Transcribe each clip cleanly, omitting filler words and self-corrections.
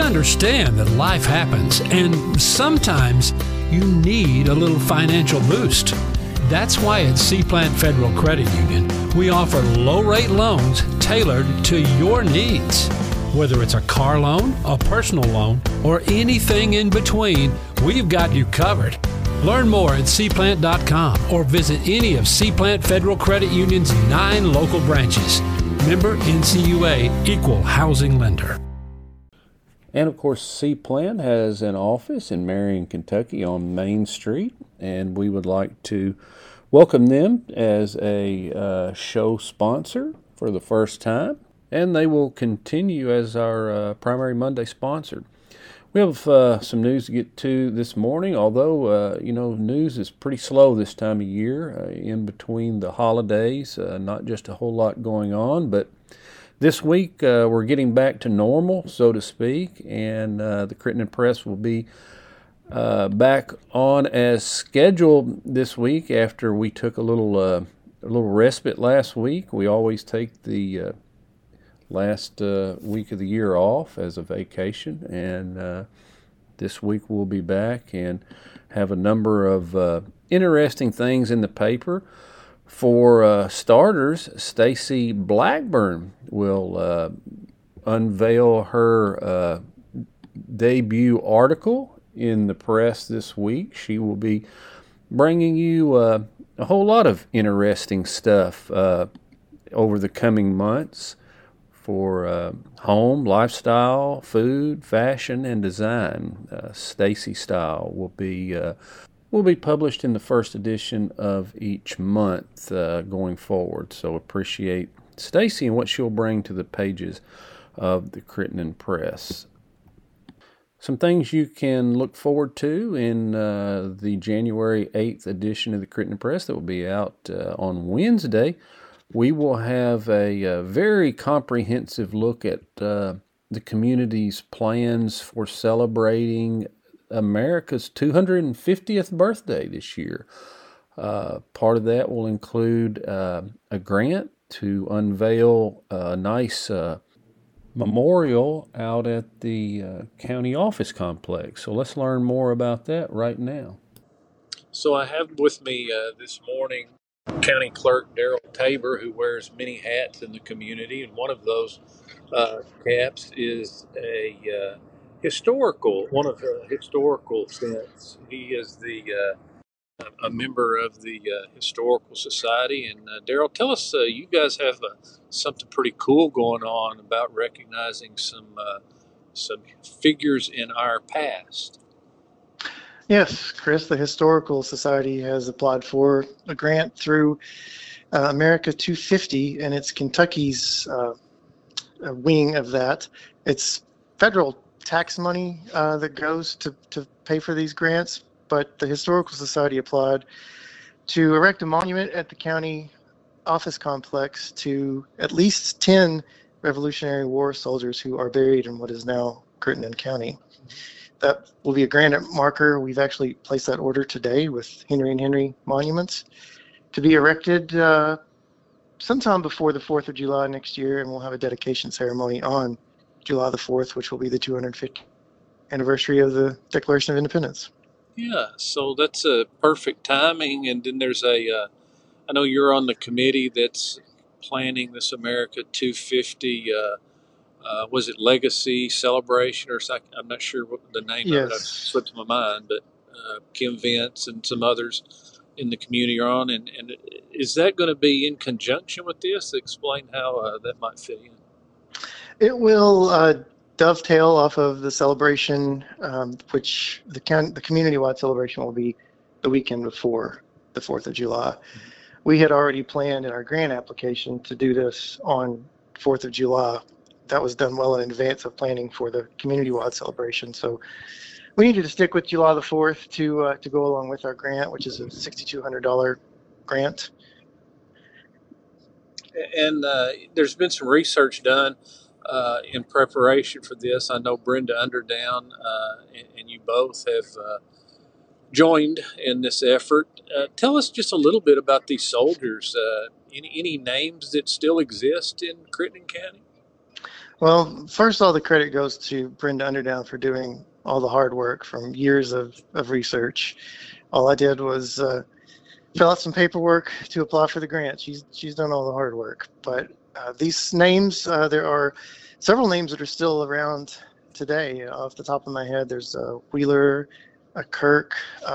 understand that life happens, and sometimes you need a little financial boost. That's why at Seaplant Federal Credit Union, we offer low-rate loans tailored to your needs. Whether it's a car loan, a personal loan, or anything in between, we've got you covered. Learn more at cplant.com or visit any of Seaplant Federal Credit Union's 9 local branches. Member NCUA, Equal Housing Lender. And of course, Seaplant has an office in Marion, Kentucky on Main Street, and we would like to welcome them as a show sponsor for the first time, and they will continue as our primary Monday sponsor. We have some news to get to this morning, although, news is pretty slow this time of year in between the holidays, not just a whole lot going on, but this week we're getting back to normal, so to speak, and the Crittenden Press will be back on as scheduled this week after we took a little respite last week. We always take the last week of the year off as a vacation, and this week we'll be back and have a number of interesting things in the paper. For starters, Stacy Blackburn will unveil her debut article in the press this week. She will be bringing you a whole lot of interesting stuff over the coming months for home, lifestyle, food, fashion, and design. Stacy Style will be published in the first edition of each month going forward. So appreciate Stacy and what she'll bring to the pages of the Crittenden Press. Some things you can look forward to in the January 8th edition of the Crittenden Press that will be out on Wednesday. We will have a very comprehensive look at the community's plans for celebrating America's 250th birthday this year. Part of that will include a grant to unveil a nice memorial out at the county office complex. So let's learn more about that right now. So I have with me this morning County Clerk Daryl Tabor, who wears many hats in the community, and one of those caps is a one of the historical sense. He is a member of the Historical Society. And Daryl, tell us, you guys have something pretty cool going on about recognizing some figures in our past. Yes, Chris, the Historical Society has applied for a grant through America 250, and it's Kentucky's wing of that. It's federal tax money that goes to pay for these grants, but the Historical Society applied to erect a monument at the county office complex to at least 10 Revolutionary War soldiers who are buried in what is now Crittenden County. That will be a granite marker. We've actually placed that order today with Henry and Henry Monuments to be erected sometime before the 4th of July next year, and we'll have a dedication ceremony on July the 4th, which will be the 250th anniversary of the Declaration of Independence. Yeah, so that's a perfect timing. And then there's I know you're on the committee that's planning this America 250 was it Legacy Celebration or something? I'm not sure what the name of it. It slipped my mind, but Kim Vince and some others in the community are on. And is that going to be in conjunction with this? Explain how that might fit in. It will dovetail off of the celebration, which the community-wide celebration will be the weekend before the 4th of July. Mm-hmm. We had already planned in our grant application to do this on 4th of July. That was done well in advance of planning for the community-wide celebration. So we needed to stick with July the 4th to go along with our grant, which is a $6,200 grant. And there's been some research done in preparation for this. I know Brenda Underdown and you both have joined in this effort. Tell us just a little bit about these soldiers. Any names that still exist in Crittenden County? Well, first, all the credit goes to Brenda Underdown for doing all the hard work from years of research. All I did was fill out some paperwork to apply for the grant. She's done all the hard work. But these names, there are several names that are still around today. Off the top of my head, there's a Wheeler, a Kirk.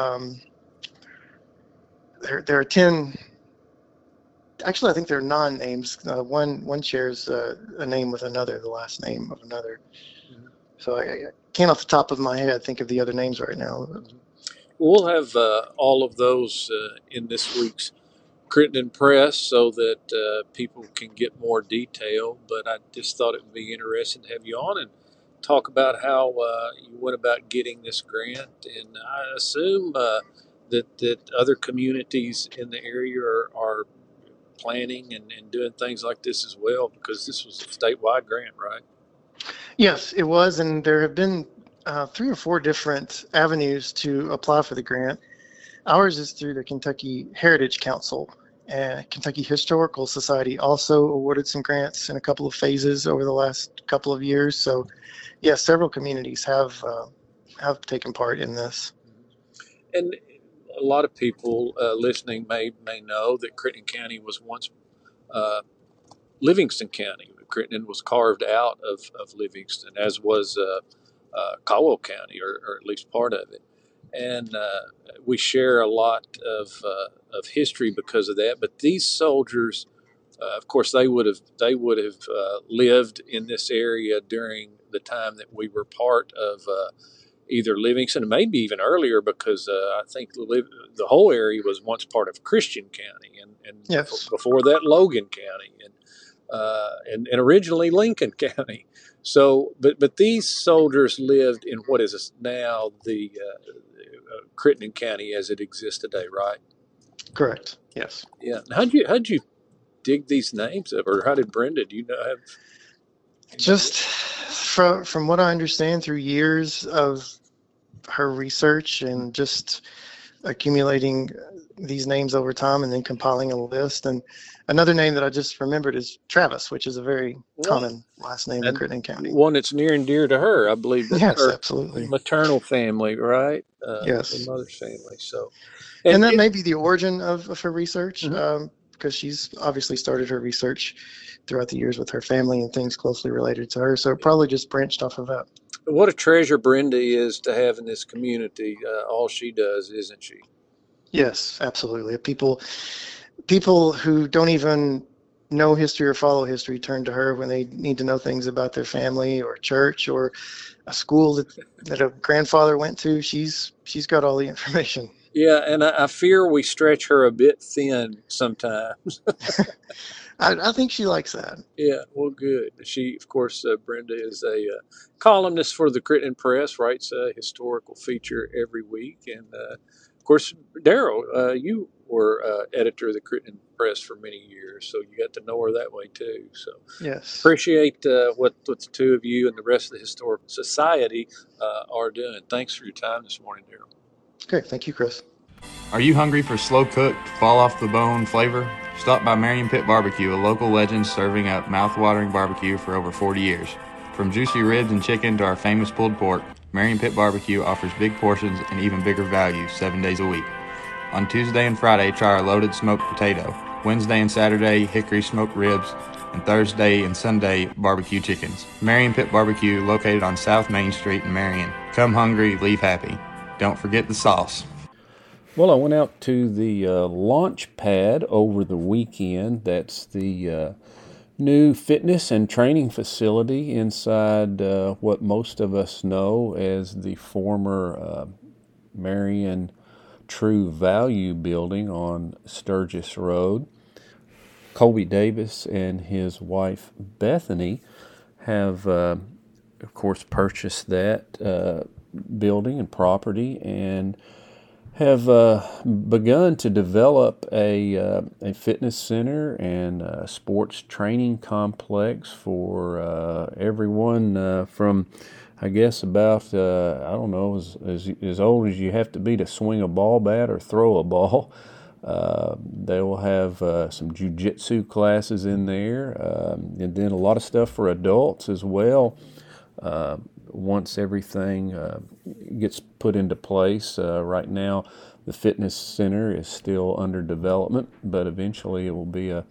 There are 10. Actually, I think they're non-names. One shares a name with another, the last name of another. Mhm. So I can't off the top of my head think of the other names right now. We'll have all of those in this week's Crittenden Press so that people can get more detail. But I just thought it would be interesting to have you on and talk about how you went about getting this grant. And I assume that other communities in the area are planning and doing things like this as well, because this was a statewide grant, right? Yes, it was, and there have been 3 or 4 different avenues to apply for the grant. Ours is through the Kentucky Heritage Council, and Kentucky Historical Society also awarded some grants in a couple of phases over the last couple of years. So, yes, several communities have taken part in this. And a lot of people listening may know that Crittenden County was once Livingston County. Crittenden was carved out of Livingston, as was Caldwell County, or at least part of it. And we share a lot of history because of that. But these soldiers, of course, they would have lived in this area during the time that we were part of either Livingston, and maybe even earlier, because I think the whole area was once part of Christian County, and Yes. before that Logan County, and originally Lincoln County. So, but these soldiers lived in what is now the Crittenden County as it exists today, right? Correct. Yes. Yeah. How'd you dig these names up, or how did Brenda? Do you know? Just from what I understand through years of her research and just accumulating these names over time and then compiling a list. And another name that I just remembered is Travis, which is a very common last name in Crittenden County. One that's near and dear to her, I believe. That's yes, her absolutely. Maternal family, right? Yes. Her mother's family. So, and that may be the origin of her research, Mhm. because she's obviously started her research throughout the years with her family and things closely related to her. So it probably just branched off of that. What a treasure Brenda is to have in this community. All she does, isn't she? Yes, absolutely. People who don't even know history or follow history turn to her when they need to know things about their family or church or a school that a grandfather went to. She's got all the information. Yeah, and I fear we stretch her a bit thin sometimes. I think she likes that. Yeah, well, good. She, of course, Brenda is a columnist for the Crittenden Press, writes a historical feature every week. And, of course, Daryl, you were editor of the Crittenden Press for many years, so you got to know her that way, too. So yes, appreciate what the two of you and the rest of the Historical Society are doing. Thanks for your time this morning, Daryl. Okay, thank you, Chris. Are you hungry for slow-cooked, fall-off-the-bone flavor? Stop by Marion Pit Barbecue, a local legend serving up mouth-watering barbecue for over 40 years. From juicy ribs and chicken to our famous pulled pork, Marion Pit Barbecue offers big portions and even bigger value 7 days a week. On Tuesday and Friday, try our loaded smoked potato. Wednesday and Saturday, hickory smoked ribs. And Thursday and Sunday, barbecue chickens. Marion Pit Barbecue, located on South Main Street in Marion. Come hungry, leave happy. Don't forget the sauce. Well, I went out to the launch pad over the weekend. That's the new fitness and training facility inside what most of us know as the former Marion True Value building on Sturgis Road. Colby Davis and his wife Bethany have, of course, purchased that building and property and have begun to develop a fitness center and a sports training complex for everyone from, I guess, about, I don't know, as old as you have to be to swing a ball bat or throw a ball, They will have some jiu-jitsu classes in there, and then a lot of stuff for adults as well. Once everything gets put into place, right now the fitness center is still under development, but eventually it will be a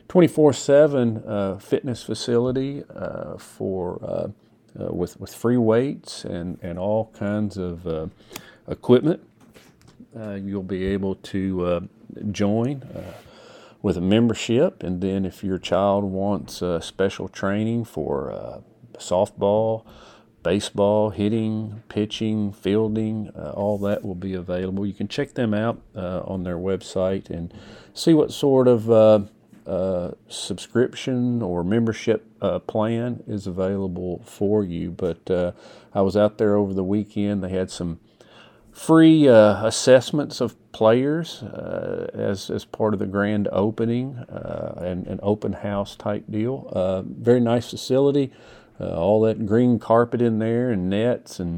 24/7 fitness facility for with free weights and all kinds of equipment. You'll be able to join with a membership, and then if your child wants special training for softball, baseball, hitting, pitching, fielding, all that will be available. You can check them out on their website and see what sort of subscription or membership plan is available for you. But I was out there over the weekend. They had some free assessments of players as part of the grand opening and an open house type deal. Very nice facility. All that green carpet in there and nets and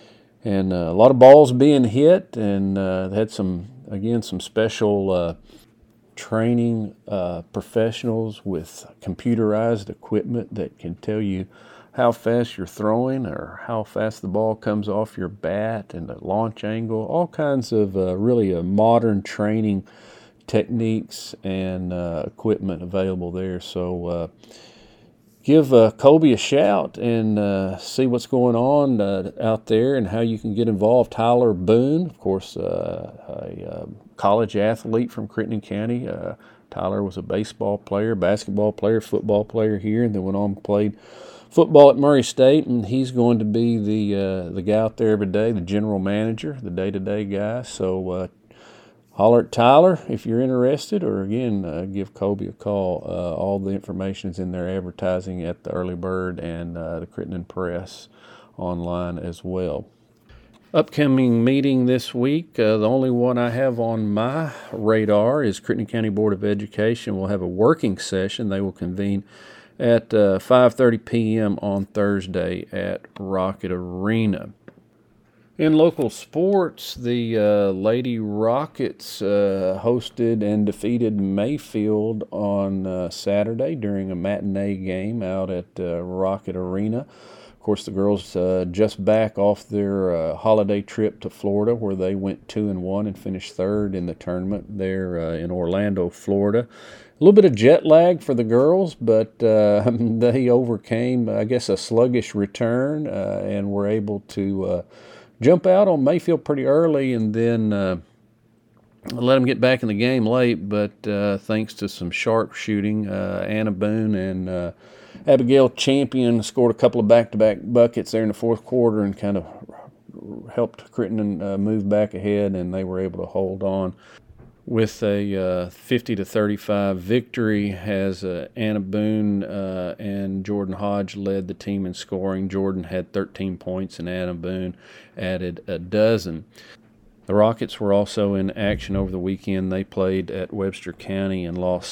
a lot of balls being hit, and they had some special training professionals with computerized equipment that can tell you how fast you're throwing or how fast the ball comes off your bat and the launch angle, all kinds of really modern training techniques and equipment available there. So give Kobe a shout and see what's going on out there and how you can get involved. Tyler Boone, of course, a college athlete from Crittenden County. Tyler was a baseball player, basketball player, football player here, and then went on and played football at Murray State, and he's going to be the guy out there every day, the general manager, the day-to-day guy. So holler at Tyler if you're interested, or again, give Kobe a call. All the information is in their advertising at the Early Bird and the Crittenden Press online as well. Upcoming meeting this week, the only one I have on my radar is Crittenden County Board of Education will have a working session. They will convene at 5:30 p.m. on Thursday at Rocket Arena. In local sports, the Lady Rockets hosted and defeated Mayfield on Saturday during a matinee game out at Rocket Arena. Of course, the girls just back off their holiday trip to Florida, where they went 2-1 and finished third in the tournament there in Orlando, Florida. A little bit of jet lag for the girls, but they overcame, I guess, a sluggish return and were able to jump out on Mayfield pretty early and then let them get back in the game late. But thanks to some sharp shooting, Anna Boone and Abigail Champion scored a couple of back-to-back buckets there in the fourth quarter and kind of helped Crittenden move back ahead, and they were able to hold on with a 50-35 victory as Anna Boone and Jordan Hodge led the team in scoring. Jordan had 13 points and Anna Boone added a dozen. The Rockets were also in action over the weekend. They played at Webster County and lost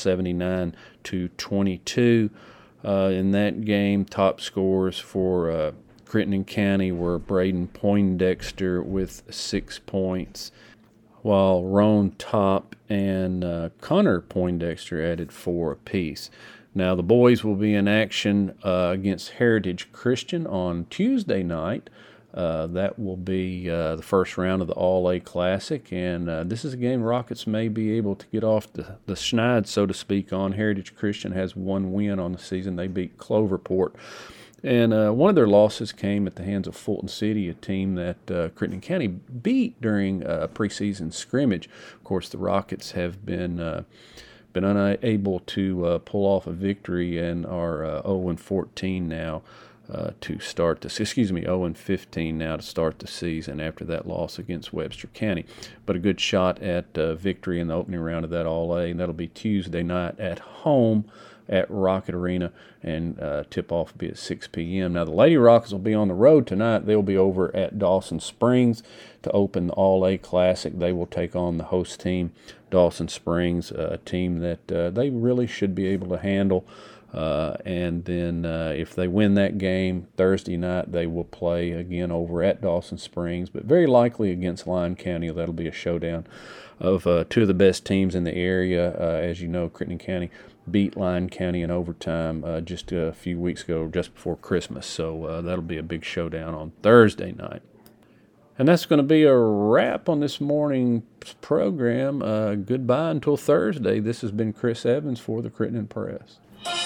79-22. In that game, top scorers for Crittenden County were Braden Poindexter with 6 points, while Roan Top and Connor Poindexter added 4 apiece. Now, the boys will be in action against Heritage Christian on Tuesday night. That will be the first round of the All-A Classic, and this is a game Rockets may be able to get off the schneid, so to speak, on. Heritage Christian has 1 win on the season. They beat Cloverport. And one of their losses came at the hands of Fulton City, a team that Crittenden County beat during a preseason scrimmage. Of course, the Rockets have been unable to pull off a victory and are 0-14 now to start the 0-15 now to start the season after that loss against Webster County. But a good shot at victory in the opening round of that All-A, and that'll be Tuesday night at home at Rocket Arena, and tip-off will be at 6 p.m. Now, the Lady Rockets will be on the road tonight. They'll be over at Dawson Springs to open the All-A Classic. They will take on the host team, Dawson Springs, a team that they really should be able to handle. And then if they win that game Thursday night, they will play again over at Dawson Springs, but very likely against Lyon County. That'll be a showdown of two of the best teams in the area. As you know, Crittenden County beat Lyon County in overtime just a few weeks ago, just before Christmas. So that'll be a big showdown on Thursday night. And that's going to be a wrap on this morning's program. Goodbye until Thursday. This has been Chris Evans for the Crittenden Press.